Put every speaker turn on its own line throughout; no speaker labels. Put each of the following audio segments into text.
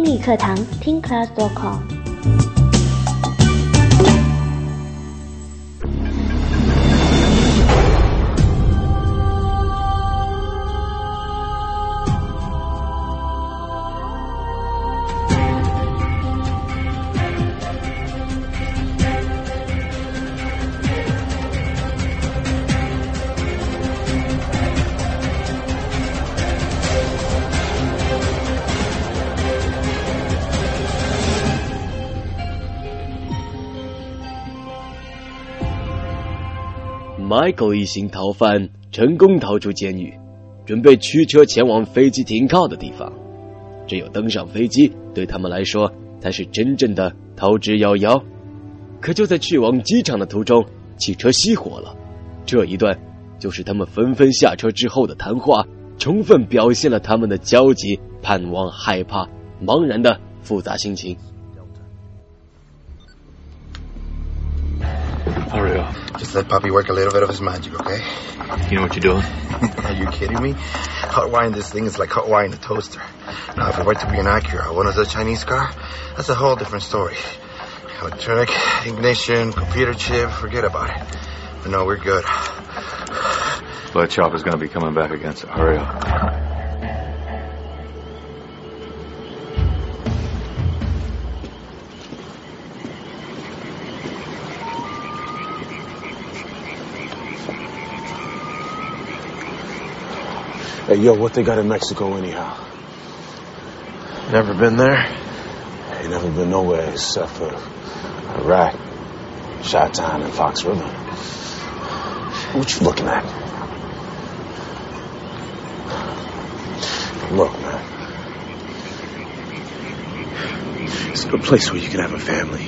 英语课堂听 class.com。
Michael 一行逃犯成功逃出监狱，准备驱车前往飞机停靠的地方。只有登上飞机，对他们来说才是真正的逃之夭夭。可就在去往机场的途中，汽车熄火了。这一段就是他们纷纷下车之后的谈话，充分表现了他们的焦急、盼望、害怕、茫然的复杂心情。
Hurry up.
Just let Poppy work a little bit of his magic, okay?
You know what you're doing?
Are you kidding me? Hot wiring this thing is like hot wiring a toaster. Now, if it were to be an Acura, one of the Chinese car, that's a whole different story. Electronic, ignition, computer chip, forget about it. But no, we're good.
But Chopper's gonna be coming back again, so hurry up.
Hey, yo, what they got in Mexico anyhow?
Never been there?
Ain't never been nowhere except for Iraq, Chi-Town, and Fox River. What you looking at? Look, man. It's a place where you can have a family.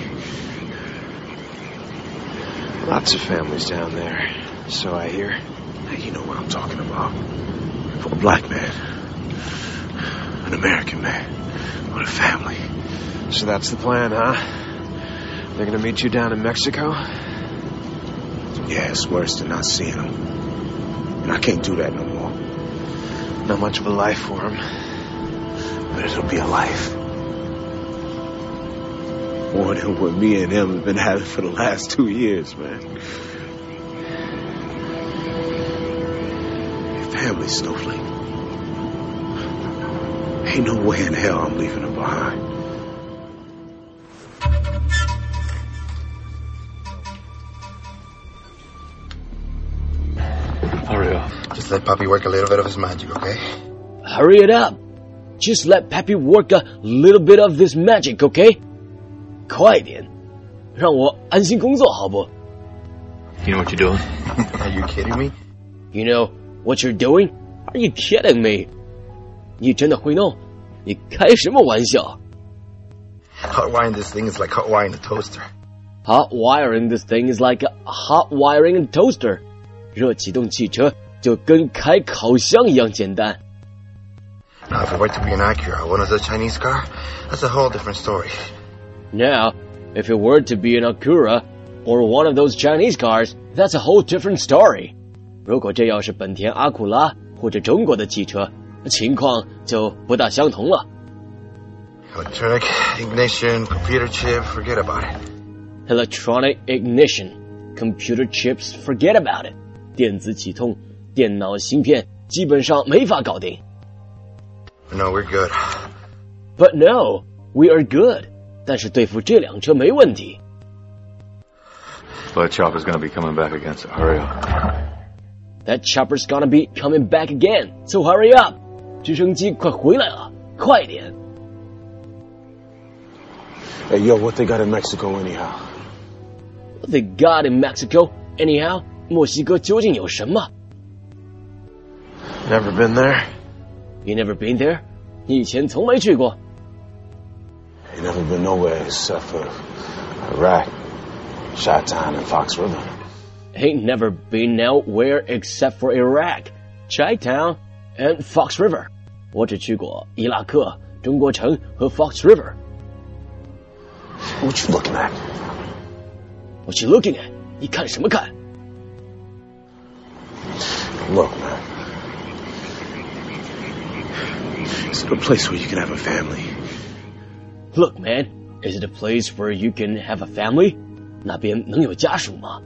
Lots of families down there, so I hear.
Hey, you know what I'm talking about. For a black man, an American man, with a family.
So that's the plan, huh? They're gonna meet you down in Mexico?
Yeah, it's worse than not seeing them. And I can't do that no more.
Not much of a life for him.
But it'll be a life. More than what me and him have been having for the last 2 years, man. Family, Snowflake. Ain't no way in hell I'm leaving her behind.
Hurry up.
Just let Poppy work a little bit of his magic, okay?
Hurry it up. Just let Pappy work a little bit of this magic, okay? 快点，让我安心工作好不？
You know what you're doing?
Are you kidding me?
You know what you're doing? Are you kidding me? 你真的会弄？你开什么玩笑？
Hot wiring this thing is like hot wiring a toaster.
Hot wiring this thing is like hot wiring a toaster. 热启动汽车就跟开烤箱一样简单。
Now, if it were to be an Acura, one of the Chinese car, that's a whole different story.
Now, if it were to be an Acura or one of those Chinese cars, that's a whole different story. 如果这要是本田阿库拉或者中国的汽车，情况就不大相同了。
Electronic, ignition, computer chip, forget about it.
Electronic ignition, computer chips, forget about it. 电子启动，电脑芯片基本上没法搞定。
No, we're good.
But no, we are good. 但是对付这辆车没问题。
But Chopper's gonna be coming back again, so hurry up.
That chopper's gonna be coming back again, so hurry up. 直升机快回来了，快点。
Hey, yo, what they got in Mexico anyhow?
What they got in Mexico, anyhow? 墨西哥究竟有什么？
Never been there?
You never been there? 你以前从没去过。
Ain't never been nowhere except for Iraq, Chi-Town, and Fox River.
Ain't never been nowhere except for Iraq, Chi-Town, and Fox River. 我只去过伊拉克、中国城和 Fox River.
What you looking at?
What you looking at? 你看什么看？
Look, man. It's a place where you can have a family.
Look, man, is it a place where you can have a family? 那边能有家属吗？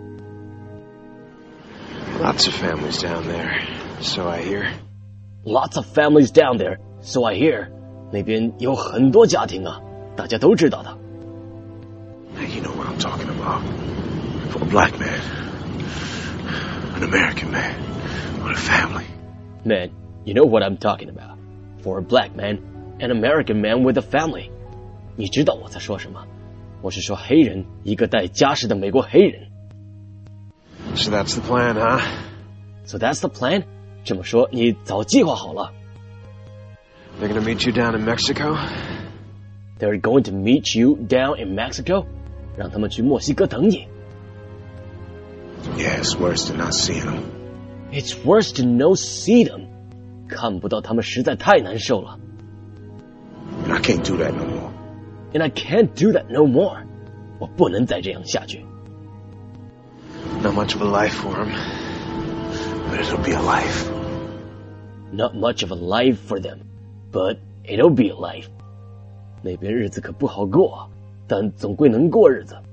Lots of families down there, so I hear.
Lots of families down there, so I hear. 那边有很多家庭啊，大家都知道的。
Hey, you know what I'm talking about. For a black man, an American man, with a family.
Man, you know what I'm talking about. For a black man, an American man with a family. 你知道我在说什么？我是说黑人，一个带家室的美国黑人。
So that's the plan, huh?
So that's the plan? 这么说，你早计划好了。
They're gonna meet you down in Mexico?
They're going to meet you down in Mexico? 让他们去墨西哥等你。
Yeah, it's worse than not seeing them.
It's worse to no see them. 看不到他们实在太难受了。
And I can't do that no more.
And I can't do that no more. 我不能再这样下去。
Not much of a life for him.
But it'll be a life.
Not much of a life for them, but it'll be a life. 那边日子可不好过，但总归能过日子。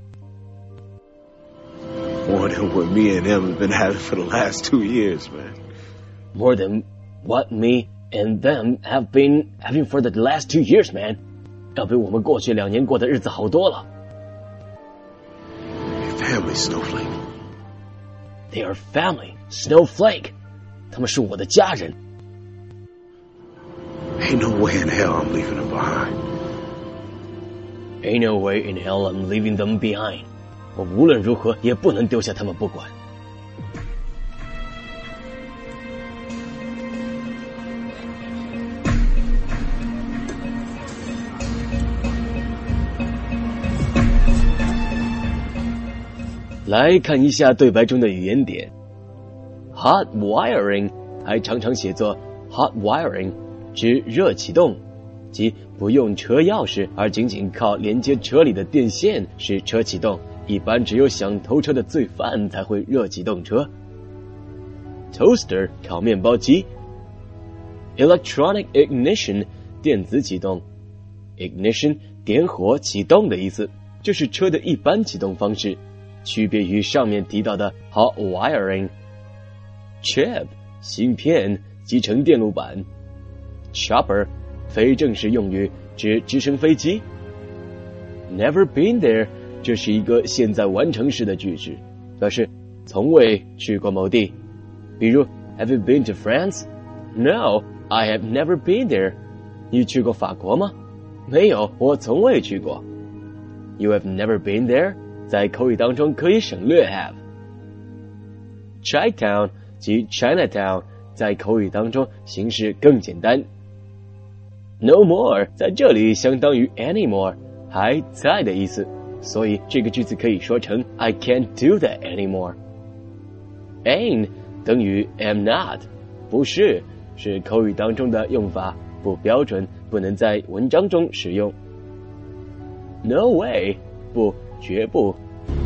More than what me and them have been having for the last 2 years, man.
More than what me and them have been having for the last 2 years, man. 要比我们过去2年过的日子好多了。
Family, Snowflake.
They are family, Snowflake. 他们是我的家人。
Ain't no way in hell I'm leaving them behind.
Ain't no way in hell I'm leaving them behind. 我无论如何也不能丢下他们不管。 来看一下对白中的语言点。 Hot wiring 还常常写作 hot wiring， 指热启动，即不用车钥匙，而仅仅靠连接车里的电线使车启动。一般只有想偷车的罪犯才会热启动车。 Toaster 烤面包机。 Electronic ignition 电子启动。 Ignition 点火启动的意思，这是车的一般启动方式，区别于上面提到的 hot wiring。 Chip 芯片集成电路板。 Chopper 非正式用语，指直升飞机。 Never been there 这是一个现在完成式的句式，表示从未去过某地。比如 Have you been to France? No, I have never been there. 你去过法国吗？没有，我从未去过。 You have never been there 在口语当中可以省略 have。 Chi-town 及 Chinatown 在口语当中形式更简单。 No more 在这里相当于 anymore 还在的意思，所以这个句子可以说成 I can't do that anymore。 Ain't 等于 am not 不是，是口语当中的用法，不标准，不能在文章中使用。 No way 不，绝不。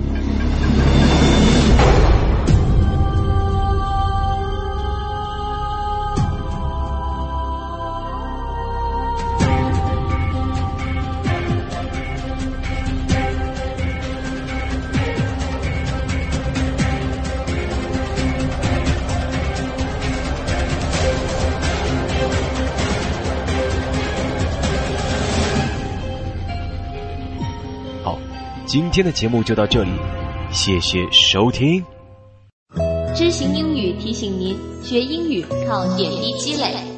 今天的节目就到这里，谢谢收听。
知行英语提醒您，学英语靠点滴积累。